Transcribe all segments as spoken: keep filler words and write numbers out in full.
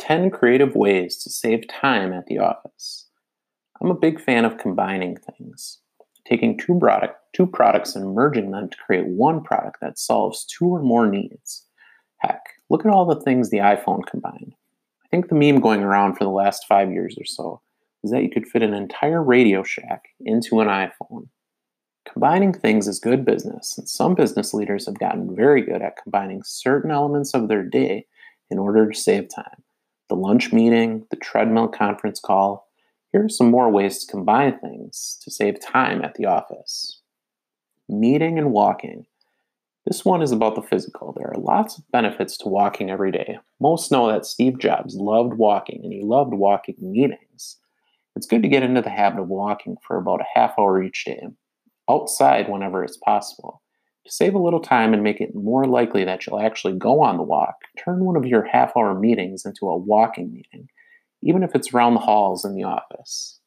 ten creative ways to save time at the office. I'm a big fan of combining things, taking two, product, two products and merging them to create one product that solves two or more needs. Heck, look at all the things the iPhone combined. I think the meme going around for the last five years or so is that you could fit an entire Radio Shack into an iPhone. Combining things is good business, and some business leaders have gotten very good at combining certain elements of their day in order to save time. The lunch meeting, the treadmill conference call. Here are some more ways to combine things to save time at the office. Meeting and walking. This one is about the physical. There are lots of benefits to walking every day. Most know that Steve Jobs loved walking, and he loved walking meetings. It's good to get into the habit of walking for about a half hour each day, outside whenever it's possible. To save a little time and make it more likely that you'll actually go on the walk, turn one of your half-hour meetings into a walking meeting, even if it's around the halls in the office.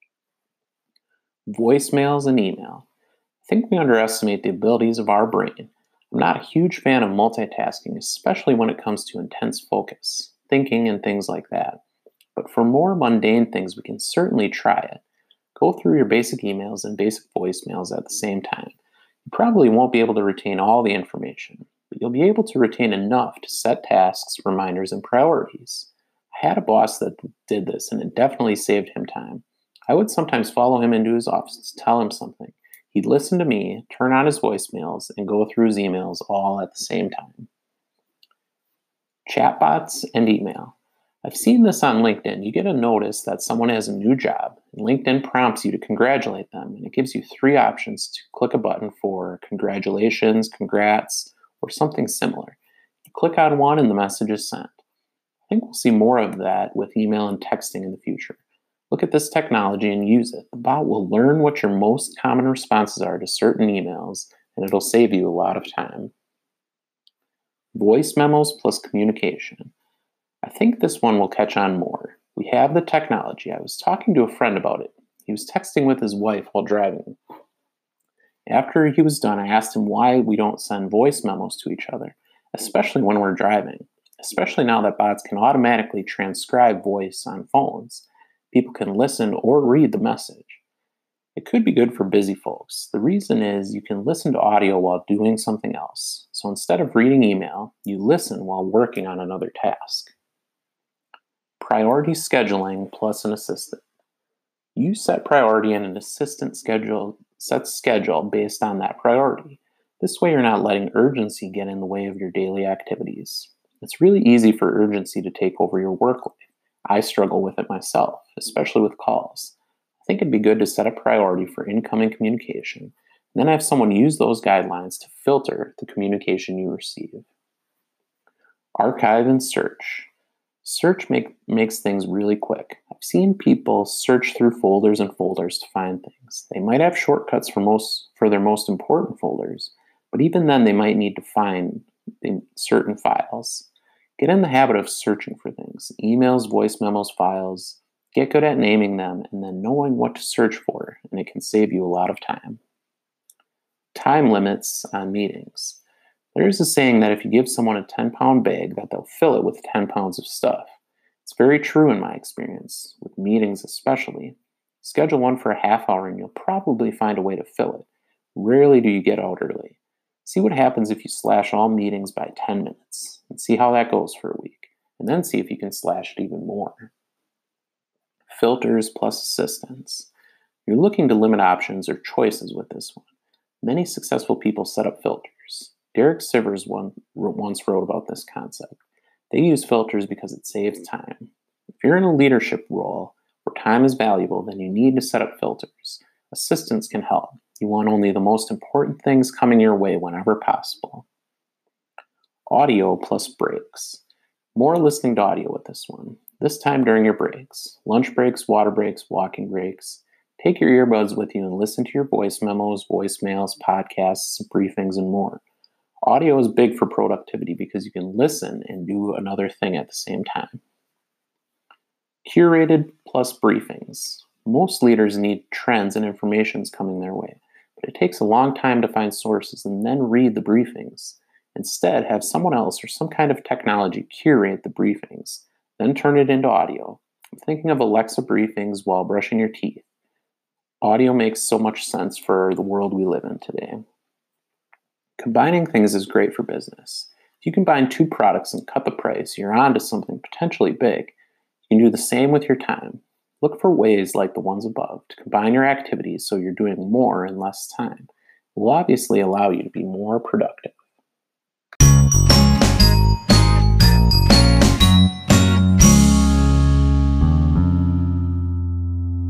Voicemails and email. I think we underestimate the abilities of our brain. I'm not a huge fan of multitasking, especially when it comes to intense focus, thinking, and things like that. But for more mundane things, we can certainly try it. Go through your basic emails and basic voicemails at the same time. You probably won't be able to retain all the information, but you'll be able to retain enough to set tasks, reminders, and priorities. I had a boss that did this, and it definitely saved him time. I would sometimes follow him into his office to tell him something. He'd listen to me, turn on his voicemails, and go through his emails all at the same time. Chatbots and email. I've seen this on LinkedIn. You get a notice that someone has a new job, and LinkedIn prompts you to congratulate them, and it gives you three options to click a button for congratulations, congrats, or something similar. You click on one and the message is sent. I think we'll see more of that with email and texting in the future. Look at this technology and use it. The bot will learn what your most common responses are to certain emails, and it'll save you a lot of time. Voice memos plus communication. I think this one will catch on more. We have the technology. I was talking to a friend about it. He was texting with his wife while driving. After he was done, I asked him why we don't send voice memos to each other, especially when we're driving, especially now that bots can automatically transcribe voice on phones. People can listen or read the message. It could be good for busy folks. The reason is you can listen to audio while doing something else. So instead of reading email, you listen while working on another task. Priority scheduling plus an assistant. You set priority and an assistant schedule sets schedule based on that priority. This way you're not letting urgency get in the way of your daily activities. It's really easy for urgency to take over your work life. I struggle with it myself, especially with calls. I think it'd be good to set a priority for incoming communication, and then have someone use those guidelines to filter the communication you receive. Archive and search. Search make, makes things really quick. I've seen people search through folders and folders to find things. They might have shortcuts for most for their most important folders, but even then they might need to find in certain files. Get in the habit of searching for things. Emails, voice memos, files. Get good at naming them and then knowing what to search for, and it can save you a lot of time. Time limits on meetings. There's a saying that if you give someone a ten-pound bag, that they'll fill it with ten pounds of stuff. It's very true in my experience, with meetings especially. Schedule one for a half hour and you'll probably find a way to fill it. Rarely do you get out early. See what happens if you slash all meetings by ten minutes, and see how that goes for a week, and then see if you can slash it even more. Filters plus assistants. You're looking to limit options or choices with this one. Many successful people set up filters. Derek Sivers one, once wrote about this concept. They use filters because it saves time. If you're in a leadership role where time is valuable, then you need to set up filters. Assistants can help. You want only the most important things coming your way whenever possible. Audio plus breaks. More listening to audio with this one. This time during your breaks. Lunch breaks, water breaks, walking breaks. Take your earbuds with you and listen to your voice memos, voicemails, podcasts, briefings, and more. Audio is big for productivity because you can listen and do another thing at the same time. Curated plus briefings. Most leaders need trends and informations coming their way, but it takes a long time to find sources and then read the briefings. Instead, have someone else or some kind of technology curate the briefings. then turn it into audio. I'm thinking of Alexa briefings while brushing your teeth. Audio makes so much sense for the world we live in today. Combining things is great for business. If you combine two products and cut the price, you're on to something potentially big. You can do the same with your time. Look for ways like the ones above to combine your activities so you're doing more in less time. It will obviously allow you to be more productive.